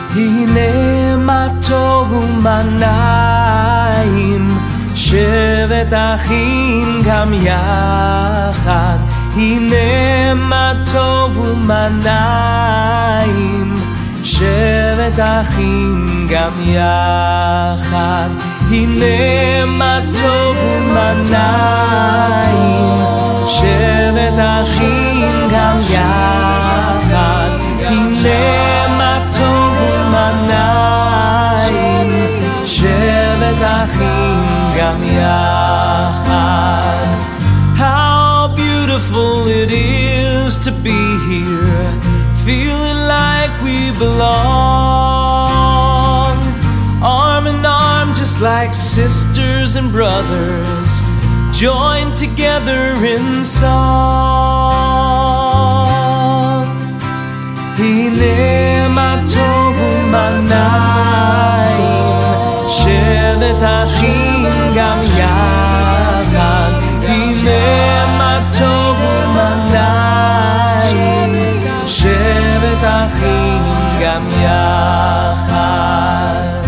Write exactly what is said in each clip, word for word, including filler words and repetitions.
הנה מה טוב ומה נעים, שבט אחים גם יחד. הנה מה טוב ומה נעים, שבט אחים גם יחד. הנה מה טוב ומה נעים, שבט אחים גם יחד. הנה מה טוב ומה נעים, שבט אחים גם יחד. How beautiful it is to be here, feeling like we belong, arm in arm just like sisters and brothers, joined together in song. הנה מה טוב ומה נעים, שבט אחים גם יחד. הנה מה טוב ומה נעים, שבט אחים גם יחד.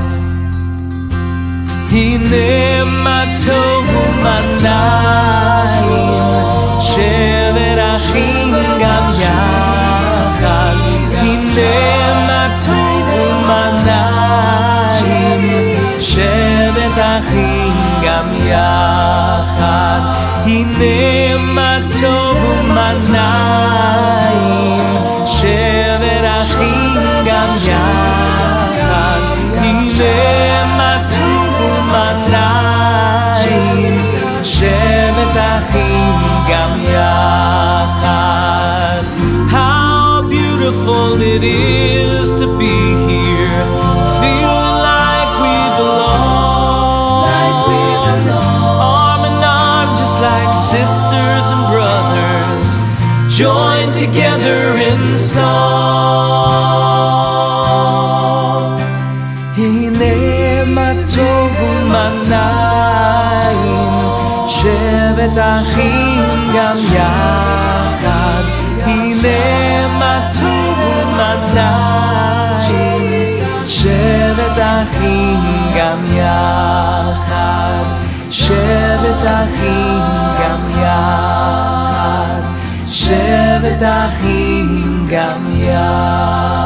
הנה מה טוב ומה נעים, שבט אחים גם יחד. הנה מה טוב ומה נעים, שבט אחים גם יחד. הנה מה טוב ומה נעים, שבט אחים גם יחד. הנה מה טוב ומה נעים, שבט אחים גם יחד. How beautiful it is to be here, feeling like we belong, like we belong, arm in arm just like sisters and brothers, joined together in song. הנה מה טוב ומה נעים, שבט אחים גם יחד. הנה מה טוב ומה נעים, שבט אחים גם יחד. שבט אחים גם יחד, שבט אחים גם יחד.